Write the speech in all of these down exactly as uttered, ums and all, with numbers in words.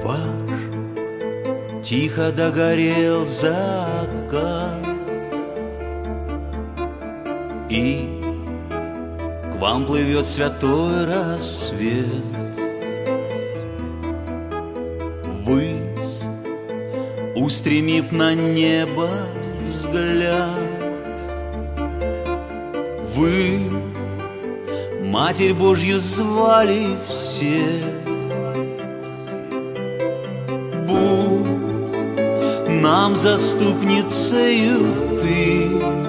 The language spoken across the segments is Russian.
Ваш тихо догорел закат, и к вам плывет святой рассвет. Ввысь, устремив на небо взгляд, вы Матерь Божью звали все. Будь нам заступницею ты,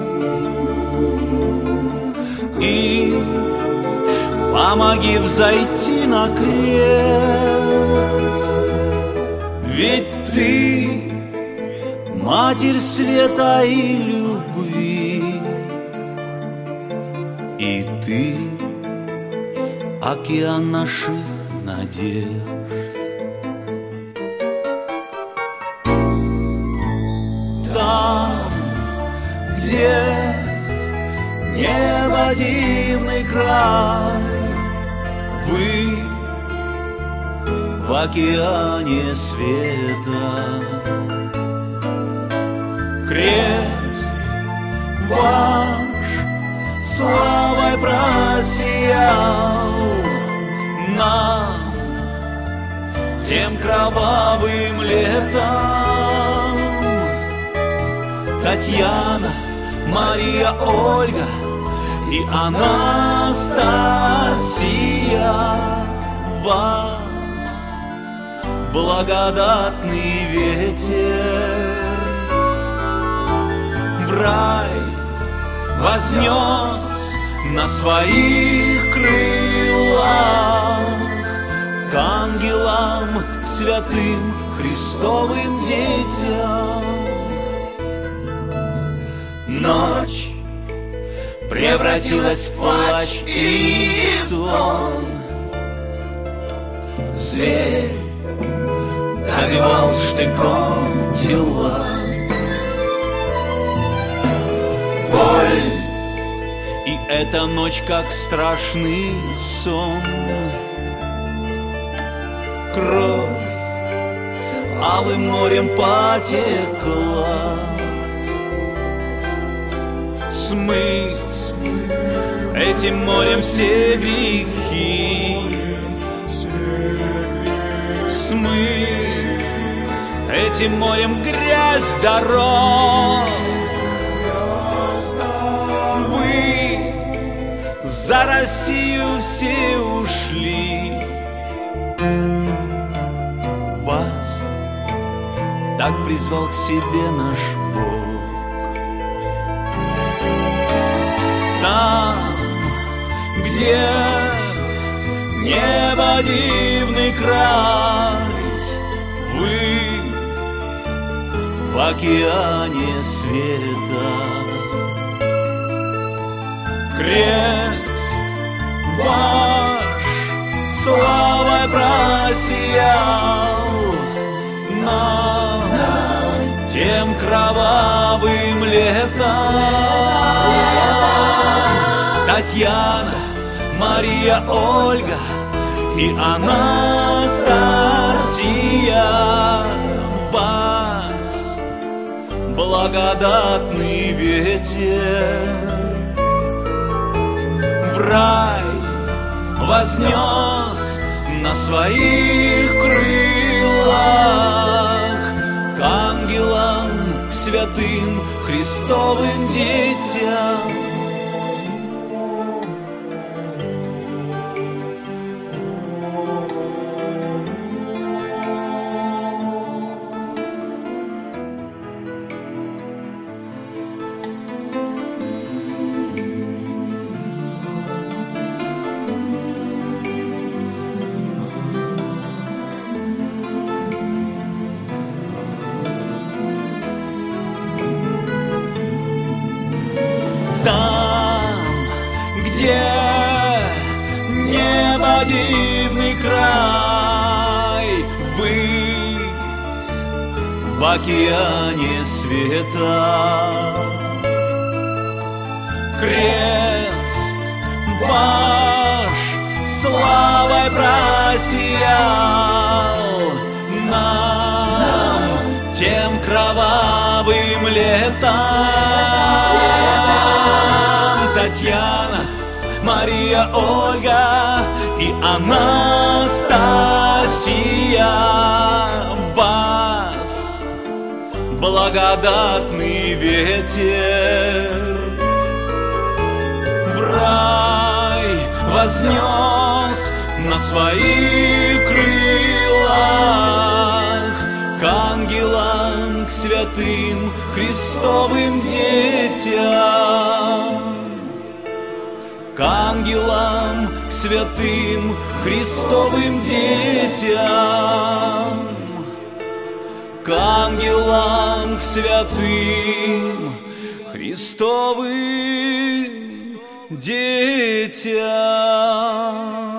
и помоги взойти на крест. Ведь ты Матерь света и любви, и ты океан наших надежд. Там, где небо дивный край, вы в океане света. Крест ваш славой просиял нам тем кровавым летом. Татьяна, Мария, Ольга и Анастасия, вас благодатный ветер в рай вознес на своих крылах, к ангелам, к святым Христовым детям. Ночь превратилась в плач и стон, зверь добивал штыком тела. Боль, и эта ночь как страшный сон. Кровь алым морем потекла, смыв этим морем все грехи, смыв этим морем грязь дорог. Вы за Россию все ушли, вас так призвал к себе наш Бог. Там, где небо дивный край, вы в океане света. Крест ваш славой просиял нам тем кровавым летом. Татьяна, Мария, Ольга и Анастасия, вас благодатный ветер в рай вознес на своих крылах, к ангелам, к святым Христовым детям. Там, где небо дивный край, вы в океане света. Крест ваш славой просиял кровавым летам. Татьяна, Мария, Ольга и Анастасия, вас благодатный ветер в рай вознес на своих крылах, к ангелам, к святым Христовым детям, к ангелам, к святым Христовым детям, к ангелам, к святым Христовым детям.